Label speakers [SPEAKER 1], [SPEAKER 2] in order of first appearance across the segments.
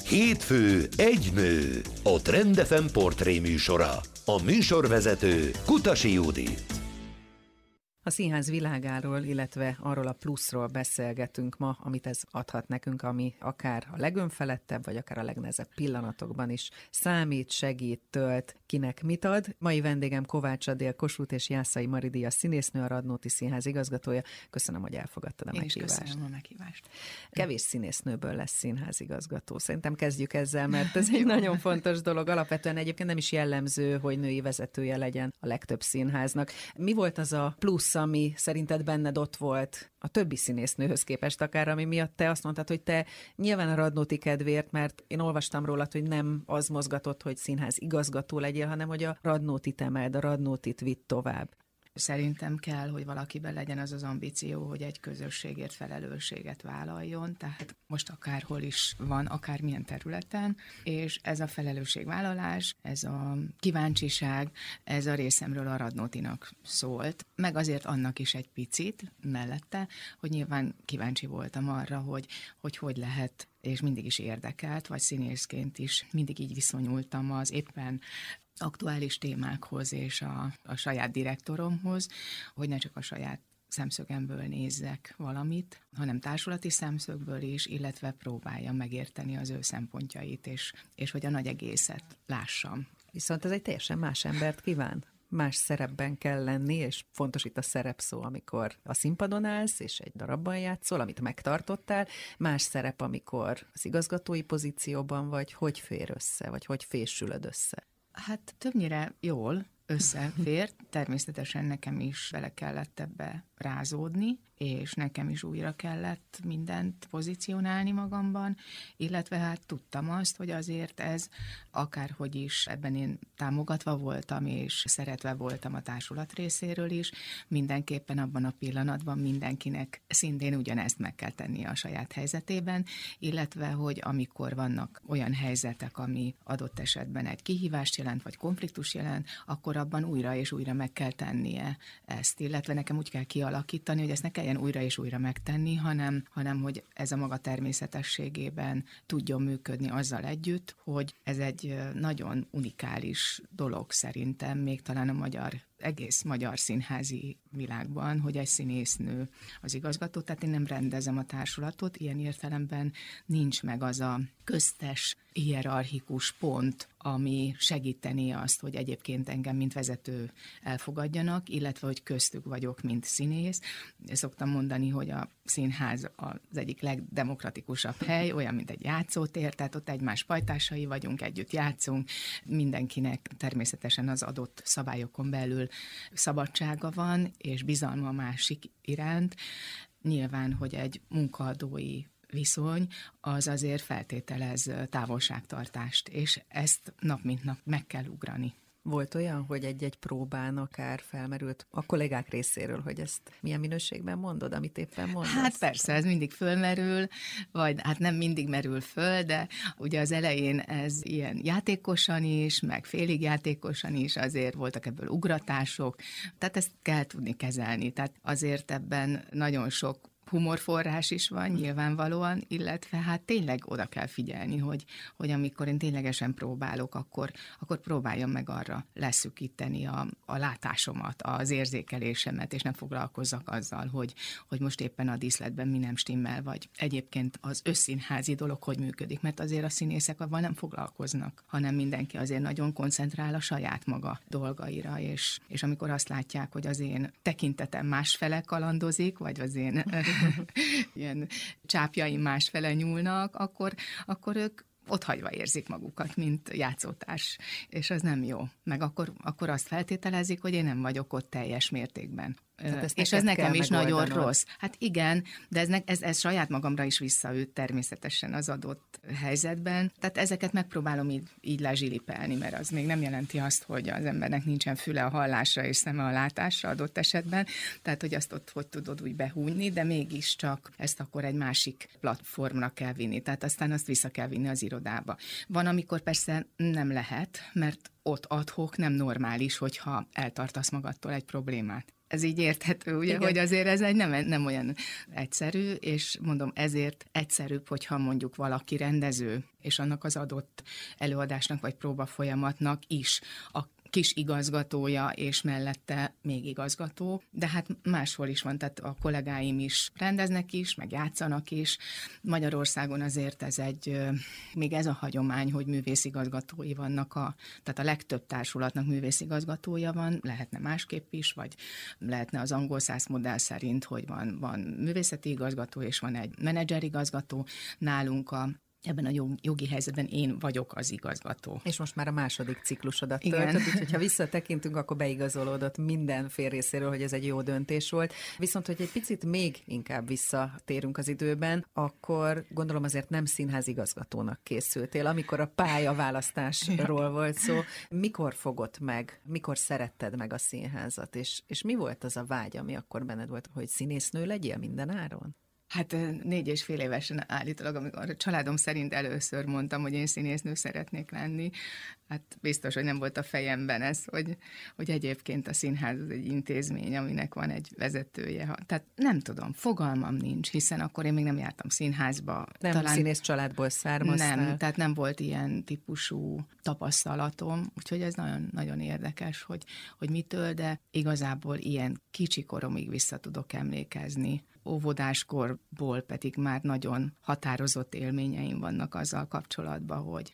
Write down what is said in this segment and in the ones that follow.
[SPEAKER 1] Hétfő egy nő, a Trend FM portré műsora. A műsorvezető Kutasi Judit.
[SPEAKER 2] A színház világáról, illetve arról a pluszról beszélgetünk ma, amit ez adhat nekünk, ami akár a legönfelettebb, vagy akár a legnehezebb pillanatokban is számít, segít, tölt, kinek mit ad. Mai vendégem Kovács Adél, Kossuth és Jászai Mari díjas színésznő, a Radnóti Színház igazgatója. Köszönöm, hogy elfogadtad a meghívást.
[SPEAKER 3] Én is köszönöm a meghívást.
[SPEAKER 2] Kevés színésznőből lesz színházigazgató. Szerintem kezdjük ezzel, mert ez egy nagyon fontos dolog. Alapvetően egyébként nem is jellemző, hogy női vezetője legyen a legtöbb színháznak. Mi volt az a plusz, ami szerinted benned ott volt a többi színésznőhöz képest akár, ami miatt te azt mondtad, hogy te nyilván a Radnóti kedvéért, mert én olvastam rólad, hogy nem az mozgatott, hogy színház igazgató legyél, hanem hogy a Radnótit emeld, a Radnótit vidd tovább.
[SPEAKER 3] Szerintem kell, hogy valakiben legyen az az ambíció, hogy egy közösségért felelősséget vállaljon, tehát most akárhol is van, akármilyen területen, és ez a felelősségvállalás, ez a kíváncsiság, ez a részemről a Radnótinak szólt, meg azért annak is egy picit mellette, hogy nyilván kíváncsi voltam arra, hogy lehet, és mindig is érdekelt, vagy színészként is mindig így viszonyultam az éppen aktuális témákhoz és a saját direktoromhoz, hogy ne csak a saját szemszögemből nézzek valamit, hanem társulati szemszögből is, illetve próbáljam megérteni az ő szempontjait, és hogy a nagy egészet lássam.
[SPEAKER 2] Viszont ez egy teljesen más embert kíván. Más szerepben kell lenni, és fontos itt a szerepszó, amikor a színpadon állsz, és egy darabban játszol, amit megtartottál, más szerep, amikor az igazgatói pozícióban vagy, hogy fér össze, vagy hogy fésülöd össze?
[SPEAKER 3] Hát többnyire jól összefér, természetesen nekem is bele kellett ebbe rázódni, és nekem is újra kellett mindent pozícionálni magamban, illetve hát tudtam azt, hogy azért ez akárhogy is ebben én támogatva voltam, és szeretve voltam a társulat részéről is, mindenképpen abban a pillanatban mindenkinek szintén ugyanezt meg kell tennie a saját helyzetében, illetve hogy amikor vannak olyan helyzetek, ami adott esetben egy kihívást jelent, vagy konfliktus jelent, akkor abban újra és újra meg kell tennie ezt, illetve nekem úgy kell kialakítani, hogy ezt ne kelljen újra és újra megtenni, hanem hogy ez a maga természetességében tudjon működni azzal együtt, hogy ez egy nagyon unikális dolog szerintem, még talán a egész magyar színházi világban, hogy egy színésznő az igazgató, tehát én nem rendezem a társulatot, ilyen értelemben nincs meg az a köztes, hierarchikus pont, ami segíteni azt, hogy egyébként engem, mint vezető elfogadjanak, illetve, hogy köztük vagyok, mint színész. Szoktam mondani, hogy a színház az egyik legdemokratikusabb hely, olyan, mint egy játszótér, tehát ott egymás pajtásai vagyunk, együtt játszunk, mindenkinek természetesen az adott szabályokon belül szabadsága van, és bizalma a másik iránt. Nyilván, hogy egy munkaadói viszony, az azért feltételez távolságtartást, és ezt nap mint nap meg kell ugrani.
[SPEAKER 2] Volt olyan, hogy egy-egy próbán akár felmerült a kollégák részéről, hogy ezt milyen minőségben mondod, amit éppen mondasz?
[SPEAKER 3] Hát persze, ez mindig fölmerül, vagy hát nem mindig merül föl, de ugye az elején ez ilyen játékosan is, meg félig játékosan is, azért voltak ebből ugratások, tehát ezt kell tudni kezelni, tehát azért ebben nagyon sok humorforrás is van nyilvánvalóan, illetve hát tényleg oda kell figyelni, hogy amikor én ténylegesen próbálok, akkor próbáljam meg arra leszűkíteni a látásomat, az érzékelésemet, és nem foglalkozzak azzal, hogy most éppen a díszletben mi nem stimmel, vagy egyébként az összszínházi dolog hogy működik, mert azért a színészek avval nem foglalkoznak, hanem mindenki azért nagyon koncentrál a saját maga dolgaira, és amikor azt látják, hogy az én tekintetem másfele kalandozik, vagy az én ilyen csápjaim másfele nyúlnak, akkor ők otthagyva érzik magukat, mint játszótárs, és az nem jó. Meg akkor azt feltételezik, hogy én nem vagyok ott teljes mértékben. És ez nekem is nagyon rossz. Hát igen, de ez saját magamra is visszaüt természetesen az adott helyzetben. Tehát ezeket megpróbálom így lezsilipelni, mert az még nem jelenti azt, hogy az embernek nincsen füle a hallásra és szeme a látásra adott esetben. Tehát, hogy azt ott hogy tudod úgy behújni, de mégiscsak ezt akkor egy másik platformra kell vinni. Tehát aztán azt vissza kell vinni az irodába. Van, amikor persze nem lehet, mert ott ad hoc nem normális, hogyha eltartasz magadtól egy problémát. Ez így érthető, ugye, hogy azért ez egy nem olyan egyszerű, és mondom, ezért egyszerűbb, hogyha mondjuk valaki rendező, és annak az adott előadásnak vagy próbafolyamatnak is a kis igazgatója, és mellette még igazgató, de hát máshol is van, tehát a kollégáim is rendeznek is, meg játszanak is. Magyarországon azért még ez a hagyomány, hogy művészigazgatói vannak, tehát a legtöbb társulatnak művészigazgatója van, lehetne másképp is, vagy lehetne az angol száz modell szerint, hogy van művészeti igazgató, és van egy menedzserigazgató. Nálunk ebben a jogi helyzetben én vagyok az igazgató.
[SPEAKER 2] És most már a második ciklusodat töltött, úgyhogy ha visszatekintünk, akkor beigazolódott minden fél részéről, hogy ez egy jó döntés volt. Viszont, hogy egy picit még inkább visszatérünk az időben, akkor gondolom azért nem színházigazgatónak készültél, amikor a pályaválasztásról volt szó. Mikor fogott meg, mikor szeretted meg a színházat, és mi volt az a vágy, ami akkor benned volt, hogy színésznő legyél mindenáron?
[SPEAKER 3] Hát 4,5 évesen állítólag, amikor a családom szerint először mondtam, hogy én színésznő szeretnék lenni, hát biztos, hogy nem volt a fejemben ez, hogy egyébként a színház az egy intézmény, aminek van egy vezetője. Tehát nem tudom, fogalmam nincs, hiszen akkor én még nem jártam színházba.
[SPEAKER 2] Nem színész családból származtál?
[SPEAKER 3] Nem, tehát nem volt ilyen típusú tapasztalatom, úgyhogy ez nagyon, nagyon érdekes, hogy mitől, de igazából ilyen kicsi koromig vissza tudok emlékezni. Óvodáskorból pedig már nagyon határozott élményeim vannak azzal kapcsolatban, hogy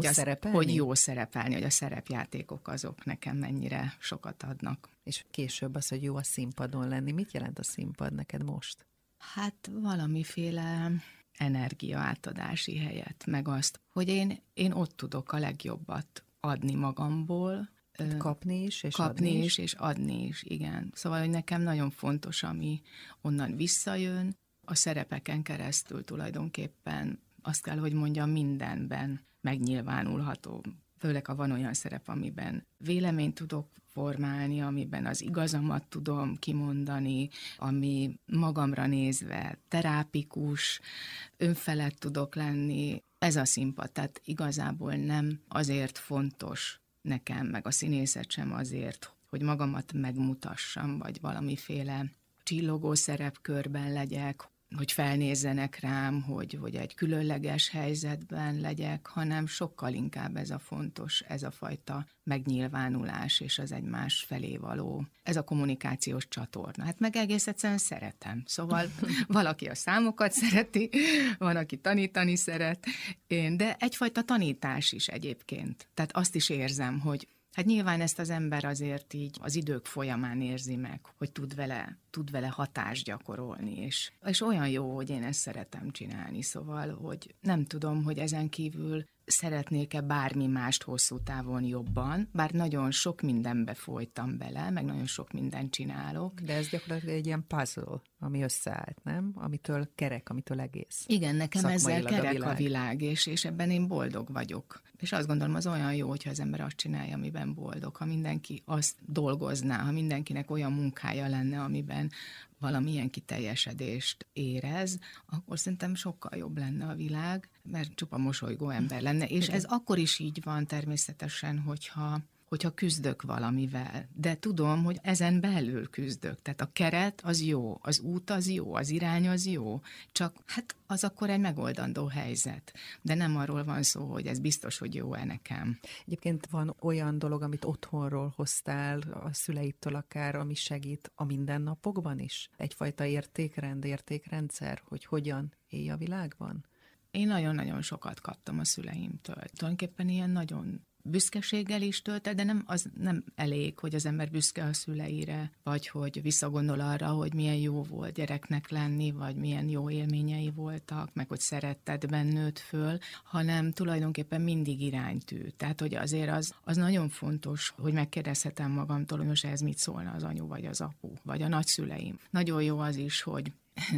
[SPEAKER 3] jó szerepelni, hogy a szerepjátékok azok nekem mennyire sokat adnak.
[SPEAKER 2] És később az, hogy jó a színpadon lenni. Mit jelent a színpad neked most?
[SPEAKER 3] Hát valamiféle energiaátadási helyet, meg azt, hogy én ott tudok a legjobbat adni magamból,
[SPEAKER 2] kapni is,
[SPEAKER 3] és adni is, igen. Szóval, hogy nekem nagyon fontos, ami onnan visszajön, a szerepeken keresztül tulajdonképpen azt kell, hogy mondjam, mindenben megnyilvánulható. Főleg, ha van olyan szerep, amiben véleményt tudok formálni, amiben az igazamat tudom kimondani, ami magamra nézve terápikus, önfelett tudok lenni. Ez a színpad, tehát igazából nem azért fontos nekem, meg a színészet sem azért, hogy magamat megmutassam, vagy valamiféle csillogó szerepkörben legyek, hogy felnézzenek rám, hogy egy különleges helyzetben legyek, hanem sokkal inkább ez a fontos, ez a fajta megnyilvánulás, és az egymás felé való, ez a kommunikációs csatorna. Hát meg egész egyszerűen szeretem. Szóval valaki a számokat szereti, van, aki tanítani szeret, de egyfajta tanítás is egyébként. Tehát azt is érzem, hogy hát nyilván ezt az ember azért így az idők folyamán érzi meg, hogy tud vele hatást gyakorolni, és olyan jó, hogy én ezt szeretem csinálni, szóval, hogy nem tudom, hogy ezen kívül szeretnék-e bármi mást hosszú távon jobban, bár nagyon sok mindenbe folytam bele, meg nagyon sok mindent csinálok.
[SPEAKER 2] De ez gyakorlatilag egy ilyen puzzle, ami összeállt, nem? Amitől kerek, amitől egész.
[SPEAKER 3] Igen, nekem ezzel kerek a világ, és ebben én boldog vagyok. És azt gondolom, az olyan jó, hogyha az ember azt csinálja, amiben boldog. Ha mindenki azt dolgozná, ha mindenkinek olyan munkája lenne, amiben valamilyen kiteljesedést érez, akkor szerintem sokkal jobb lenne a világ, mert csupa mosolygó ember lenne. És ez akkor is így van természetesen, hogyha küzdök valamivel. De tudom, hogy ezen belül küzdök. Tehát a keret az jó, az út az jó, az irány az jó, csak hát az akkor egy megoldandó helyzet. De nem arról van szó, hogy ez biztos, hogy jó-e nekem.
[SPEAKER 2] Egyébként van olyan dolog, amit otthonról hoztál, a szüleitől akár, ami segít a mindennapokban is? Egyfajta értékrendszer, hogy hogyan élj a világban?
[SPEAKER 3] Én nagyon-nagyon sokat kaptam a szüleimtől. Tulajdonképpen ilyen nagyon büszkeséggel is tölt, de az nem elég, hogy az ember büszke a szüleire, vagy hogy visszagondol arra, hogy milyen jó volt gyereknek lenni, vagy milyen jó élményei voltak, meg hogy szeretetben nőtt föl, hanem tulajdonképpen mindig iránytű. Tehát, hogy azért az nagyon fontos, hogy megkérdezhetem magamtól, hogy most ehhez mit szólna az anyu, vagy az apu, vagy a nagyszüleim. Nagyon jó az is, hogy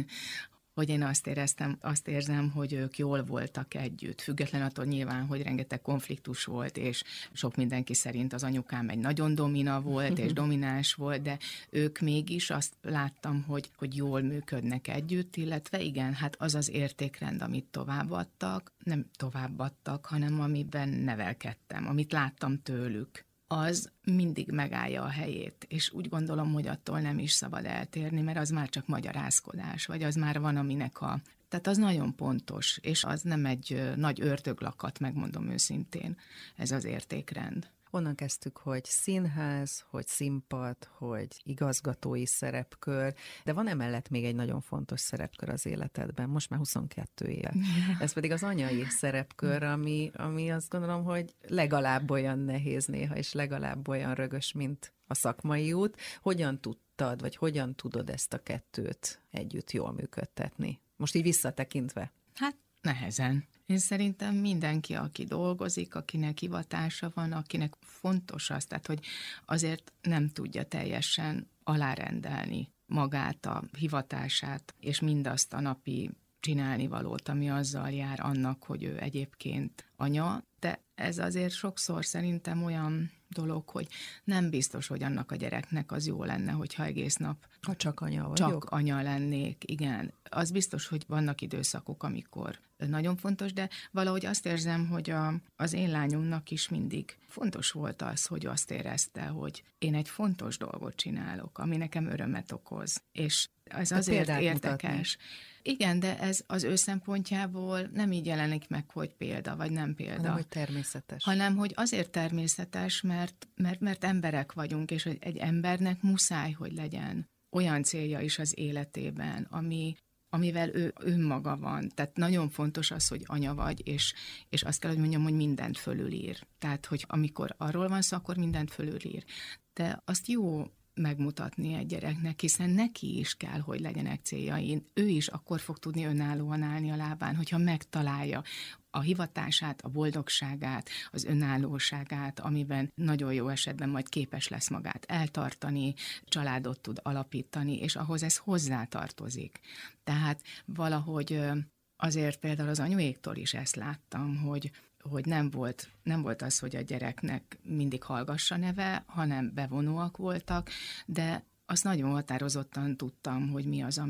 [SPEAKER 3] én azt érzem, hogy ők jól voltak együtt. Független attól nyilván, hogy rengeteg konfliktus volt, és sok mindenki szerint az anyukám egy nagyon domina volt, és domináns volt, de ők mégis azt láttam, hogy jól működnek együtt, illetve igen, hát az az értékrend, amit továbbadtak, nem továbbadtak, hanem amiben nevelkedtem, amit láttam tőlük. az mindig megállja a helyét, és úgy gondolom, hogy attól nem is szabad eltérni, mert az már csak magyarázkodás, vagy az már van, aminek tehát az nagyon pontos, és az nem egy nagy ördöglakat, megmondom őszintén, ez az értékrend.
[SPEAKER 2] Onnan kezdtük, hogy színház, hogy színpad, hogy igazgatói szerepkör, de van emellett még egy nagyon fontos szerepkör az életedben, most már 22 éve. Ez pedig az anyai szerepkör, ami azt gondolom, hogy legalább olyan nehéz néha, és legalább olyan rögös, mint a szakmai út. Hogyan tudtad, vagy hogyan tudod ezt a kettőt együtt jól működtetni? Most így visszatekintve.
[SPEAKER 3] Hát nehezen. Én szerintem mindenki, aki dolgozik, akinek hivatása van, akinek fontos az, tehát hogy azért nem tudja teljesen alárendelni magát, a hivatását, és mindazt a napi csinálnivalót, ami azzal jár annak, hogy ő egyébként anya, de ez azért sokszor szerintem olyan dolog, hogy nem biztos, hogy annak a gyereknek az jó lenne, hogyha egész nap
[SPEAKER 2] ha csak anya vagyok.
[SPEAKER 3] Csak anya lennék, igen. Az biztos, hogy vannak időszakok, amikor nagyon fontos, de valahogy azt érzem, hogy az én lányomnak is mindig fontos volt az, hogy azt érezte, hogy én egy fontos dolgot csinálok, ami nekem örömet okoz. És ez azért érdekes. Mutatni. Igen, de ez az ő szempontjából nem így jelenik meg, hogy példa, vagy nem példa.
[SPEAKER 2] Hanem, hogy természetes.
[SPEAKER 3] Hanem, hogy azért természetes, mert emberek vagyunk, és egy embernek muszáj, hogy legyen olyan célja is az életében, amivel ő önmaga van. Tehát nagyon fontos az, hogy anya vagy, és azt kell, hogy mondjam, hogy mindent fölülír. Tehát, hogy amikor arról van szó, akkor mindent fölülír. De azt jó megmutatni egy gyereknek, hiszen neki is kell, hogy legyenek céljai. Ő is akkor fog tudni önállóan állni a lábán, hogyha megtalálja a hivatását, a boldogságát, az önállóságát, amiben nagyon jó esetben majd képes lesz magát eltartani, családot tud alapítani, és ahhoz ez hozzátartozik. Tehát valahogy azért például az anyuéktól is ezt láttam, hogy nem volt az, hogy a gyereknek mindig hallgassa neve, hanem bevonóak voltak, de azt nagyon határozottan tudtam, hogy mi az,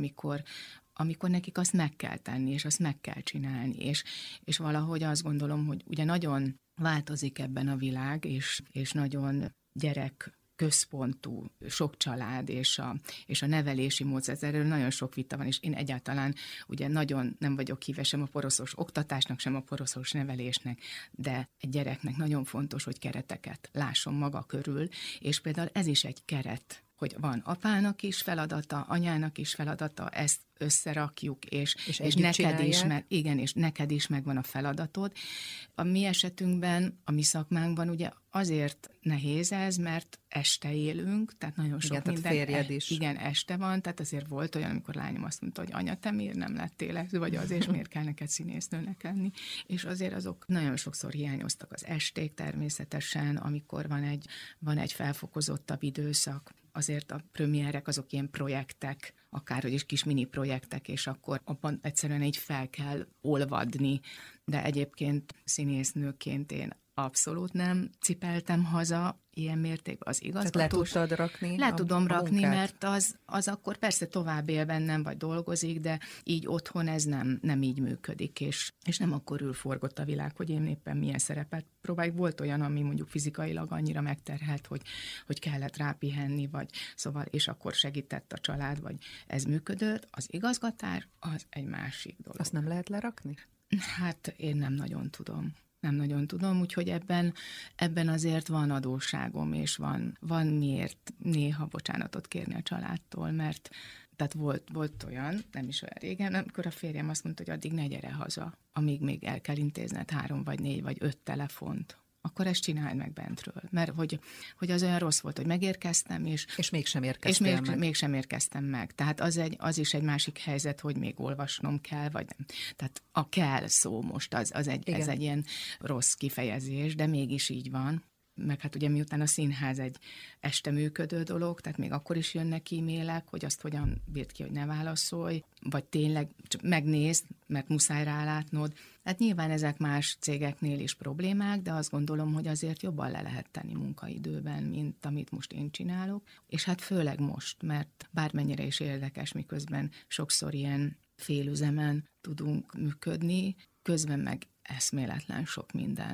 [SPEAKER 3] amikor nekik azt meg kell tenni, és azt meg kell csinálni, és valahogy azt gondolom, hogy ugye nagyon változik ebben a világ, és nagyon gyerek központú, sok család, és a nevelési módszer, erről nagyon sok vita van, és én egyáltalán ugye nagyon nem vagyok híve sem a poroszos oktatásnak, sem a poroszos nevelésnek, de egy gyereknek nagyon fontos, hogy kereteket lásson maga körül, és például ez is egy keret, hogy van apának is feladata, anyának is feladata, ezt összerakjuk, és neked is és neked is megvan a feladatod. A mi esetünkben, a mi szakmánkban ugye azért nehéz ez, mert este élünk, tehát nagyon sok minden.
[SPEAKER 2] Férjed is.
[SPEAKER 3] Igen, este van, tehát azért volt olyan, amikor lányom azt mondta, hogy anya, te miért nem lettél, vagy az, és miért kell neked színésznőnek lenni. És azért azok nagyon sokszor hiányoztak az esték természetesen, amikor van egy felfokozottabb időszak, azért a premierek azok ilyen projektek, akárhogy is kis mini projektek, és akkor abban egyszerűen így fel kell olvadni. De egyébként színésznőként én abszolút nem cipeltem haza ilyen mértékben az igazgatós.
[SPEAKER 2] Tehát le tudtad rakni?
[SPEAKER 3] Le tudom rakni, mert az akkor persze tovább él bennem, vagy dolgozik, de így otthon ez nem így működik, és nem akkor forgott a világ, hogy én éppen milyen szerepet próbáljuk. Volt olyan, ami mondjuk fizikailag annyira megterhelt, hogy kellett rápihenni, vagy szóval, és akkor segített a család, vagy ez működött. Az igazgatás az egy másik dolog.
[SPEAKER 2] Azt nem lehet lerakni?
[SPEAKER 3] Hát én nem nagyon tudom, úgyhogy ebben azért van adósságom, és van miért néha bocsánatot kérni a családtól, mert tehát volt olyan, nem is olyan régen, amikor a férjem azt mondta, hogy addig ne gyere haza, amíg még el kell intézned 3 vagy 4 vagy 5 telefont. Akkor ezt csináld meg bentről. Mert hogy az olyan rossz volt, hogy megérkeztem, és
[SPEAKER 2] mégsem érkeztél meg.
[SPEAKER 3] Mégsem érkeztem meg. Tehát az is egy másik helyzet, hogy még olvasnom kell, vagy nem. Tehát a kell szó most, ez egy ilyen rossz kifejezés, de mégis így van. Meg hát ugye miután a színház egy este működő dolog, tehát még akkor is jönnek e-mailek, hogy azt hogyan bírt ki, hogy ne válaszolj, vagy tényleg csak megnézd, mert muszáj rálátnod. Hát nyilván ezek más cégeknél is problémák, de azt gondolom, hogy azért jobban le lehet tenni munkaidőben, mint amit most én csinálok. És hát főleg most, mert bármennyire is érdekes, miközben sokszor ilyen félüzemen tudunk működni, közben meg eszméletlen sok minden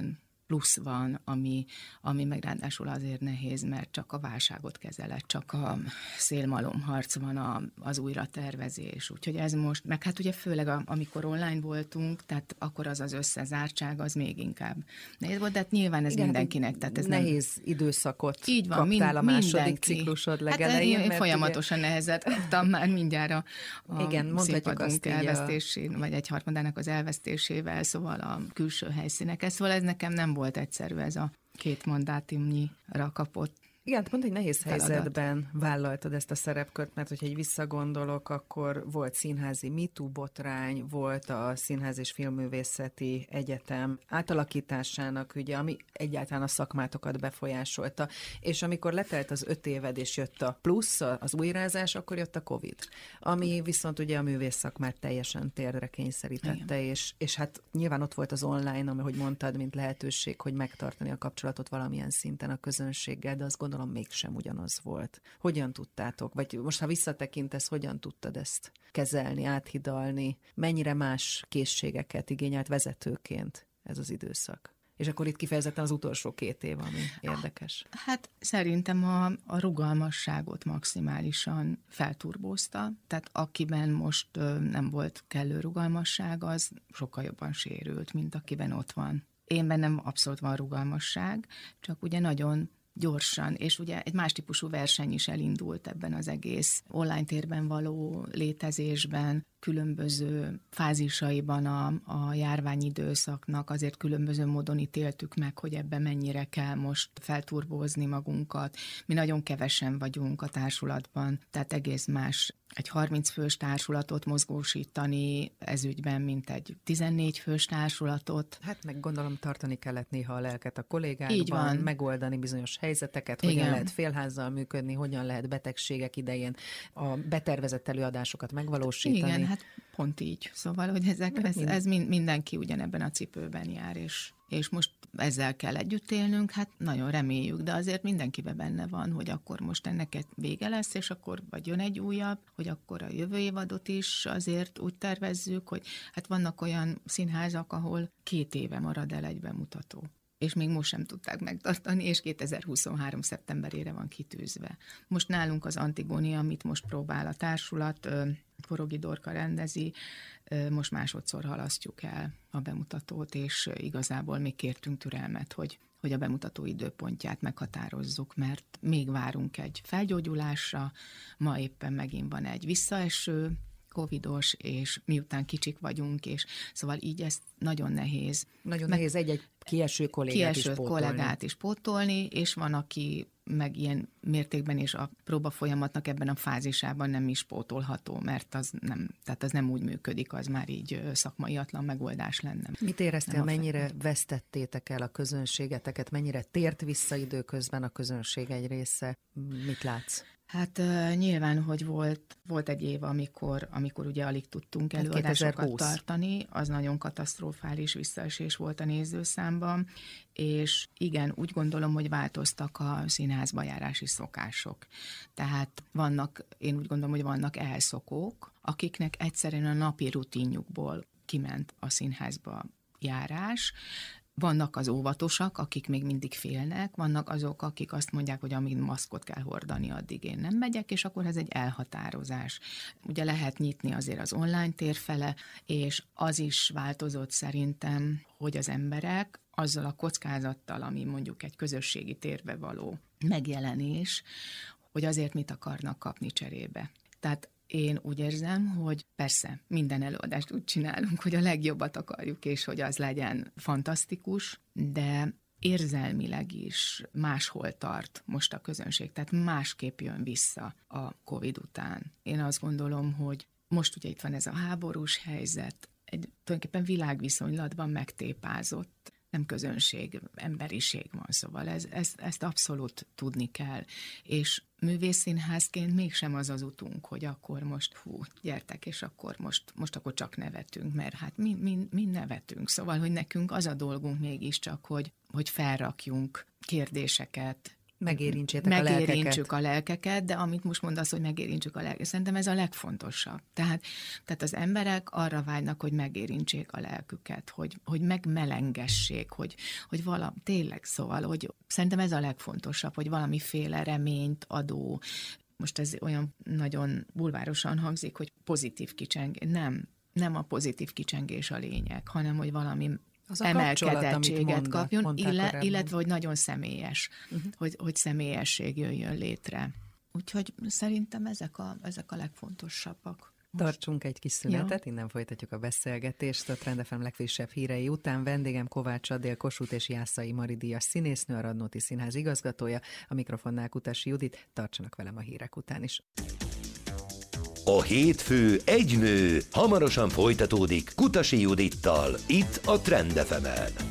[SPEAKER 3] plusz van, ami meg ráadásul azért nehéz, mert csak a válságot kezeled, csak a szélmalomharc van, az újratervezés. Úgyhogy ez most, meg hát ugye főleg amikor online voltunk, tehát akkor az összezártság, az még inkább nehéz volt, de hát nyilván ez mindenkinek. Tehát ez
[SPEAKER 2] nehéz időszakot
[SPEAKER 3] így van,
[SPEAKER 2] kaptál a második
[SPEAKER 3] mindenki.
[SPEAKER 2] ciklusod
[SPEAKER 3] Hát
[SPEAKER 2] legelején.
[SPEAKER 3] én folyamatosan nehezet kaptam már mindjárt a
[SPEAKER 2] igen, mondhatjuk azt
[SPEAKER 3] elvesztésén, vagy egyharmadának az elvesztésével, szóval a külső helyszínekhez. Szóval ez nekem nem volt egyszerű, ez a 2 mandátumnyira kapott.
[SPEAKER 2] Igen, pont egy nehéz
[SPEAKER 3] feladat.
[SPEAKER 2] helyzetben vállaltad ezt a szerepkört, mert hogyha egy visszagondolok, akkor volt színházi MeToo botrány, volt a Színház és Filmművészeti Egyetem átalakításának, ugye, ami egyáltalán a szakmátokat befolyásolta, és amikor letelt az 5 éved, és jött a plusz, az újrázás, akkor jött a Covid, ami viszont ugye a művész szakmát teljesen térdre kényszerítette, és hát nyilván ott volt az online, ahogy mondtad, mint lehetőség, hogy megtartani a kapcsolatot valamilyen szinten a közönséggel, de azt gondolom mégsem ugyanaz volt. Hogyan tudtátok? Vagy most, ha visszatekintesz, hogyan tudtad ezt kezelni, áthidalni? Mennyire más készségeket igényelt vezetőként ez az időszak? És akkor itt kifejezetten az utolsó 2 év, ami érdekes.
[SPEAKER 3] Hát szerintem a rugalmasságot maximálisan felturbózta, tehát akiben most nem volt kellő rugalmasság, az sokkal jobban sérült, mint akiben ott van. Én bennem abszolút van rugalmasság, csak ugye nagyon gyorsan, és ugye egy más típusú verseny is elindult ebben az egész online térben való létezésben, különböző fázisaiban a járványidőszaknak azért különböző módon ítéltük meg, hogy ebben mennyire kell most felturbózni magunkat. Mi nagyon kevesen vagyunk a társulatban, tehát egész más egy 30 fős társulatot mozgósítani ezügyben, mint egy 14 fős társulatot.
[SPEAKER 2] Hát meg gondolom tartani kellett néha a lelket a kollégákban,
[SPEAKER 3] így van.
[SPEAKER 2] Megoldani bizonyos helyzeteket, hogyan lehet félházzal működni, hogyan lehet betegségek idején a betervezett előadásokat megvalósítani.
[SPEAKER 3] Igen, hát pont így. Szóval, hogy ez mindenki ugyanebben a cipőben jár, és most ezzel kell együtt élnünk, hát nagyon reméljük, de azért mindenkiben benne van, hogy akkor most ennek vége lesz, és akkor vagy jön egy újabb, hogy akkor a jövő évadot is azért úgy tervezzük, hogy hát vannak olyan színházak, ahol 2 éve marad el egy bemutató. És még most sem tudták megtartani, és 2023. szeptemberére van kitűzve. Most nálunk az Antigónia, amit most próbál a társulat, Porogi Dorka rendezi, most másodszor halasztjuk el a bemutatót, és igazából még kértünk türelmet, hogy a bemutató időpontját meghatározzuk, mert még várunk egy felgyógyulásra, ma éppen megint van egy visszaeső, covidos, és miután kicsik vagyunk, és szóval így ez nagyon nehéz.
[SPEAKER 2] Nagyon nehéz egy kieső kollégát is pótolni,
[SPEAKER 3] és van, aki meg ilyen mértékben és a próba folyamatnak ebben a fázisában nem is pótolható, mert az nem úgy működik, az már így szakmaiatlan megoldás lenne.
[SPEAKER 2] Mit éreztél, mennyire vesztettétek el a közönségeteket, mennyire tért vissza időközben a közönség egy része? Mit látsz?
[SPEAKER 3] Hát nyilván, hogy volt egy év, amikor ugye alig tudtunk előadásokat tartani, az nagyon katasztrofális visszaesés volt a nézőszámban, és igen, úgy gondolom, hogy változtak a színházba járási szokások. Tehát én úgy gondolom, hogy vannak elszokók, akiknek egyszerűen a napi rutinjukból kiment a színházba járás. Vannak az óvatosak, akik még mindig félnek, vannak azok, akik azt mondják, hogy amíg maszkot kell hordani, addig én nem megyek, és akkor ez egy elhatározás. Ugye lehet nyitni azért az online tér fele, és az is változott szerintem, hogy az emberek azzal a kockázattal, ami mondjuk egy közösségi térbe való megjelenés, hogy azért mit akarnak kapni cserébe. Tehát én úgy érzem, hogy persze minden előadást úgy csinálunk, hogy a legjobbat akarjuk, és hogy az legyen fantasztikus, de érzelmileg is máshol tart most a közönség, tehát másképp jön vissza a Covid után. Én azt gondolom, hogy most ugye itt van ez a háborús helyzet, egy tulajdonképpen világviszonylatban megtépázott, nem közönség, emberiség van, szóval ezt abszolút tudni kell. És művészszínházként mégsem az utunk, hogy akkor most gyertek, és akkor most akkor csak nevetünk, mert hát mi nevetünk. Szóval, hogy nekünk az a dolgunk mégiscsak, hogy felrakjunk kérdéseket, megérintsük a lelkeket, de amit most mondasz, hogy megérintsük a lelkeket, szerintem ez a legfontosabb. Tehát az emberek arra vágynak, hogy megérintsék a lelküket, hogy megmelengessék, hogy tényleg szóval, hogy szerintem ez a legfontosabb, hogy valamiféle reményt adó, most ez olyan nagyon bulvárosan hangzik, hogy pozitív kicsengés. Nem a pozitív kicsengés a lényeg, hanem hogy valami emelkedettséget kapjon, illetve hogy nagyon személyes, hogy személyesség jöjjön létre. Úgyhogy szerintem ezek a legfontosabbak.
[SPEAKER 2] Tartsunk egy kis szünetet, innen folytatjuk a beszélgetést. A Trend FM legfrissebb hírei után vendégem Kovács Adél, Kossuth és Jászai Mari díjas színésznő, a Radnóti Színház igazgatója, a mikrofonnál Kutasi Judit. Tartsanak velem a hírek után is.
[SPEAKER 1] A hétfő egy nő hamarosan folytatódik Kutasi Judittal, itt a Trend FM-en.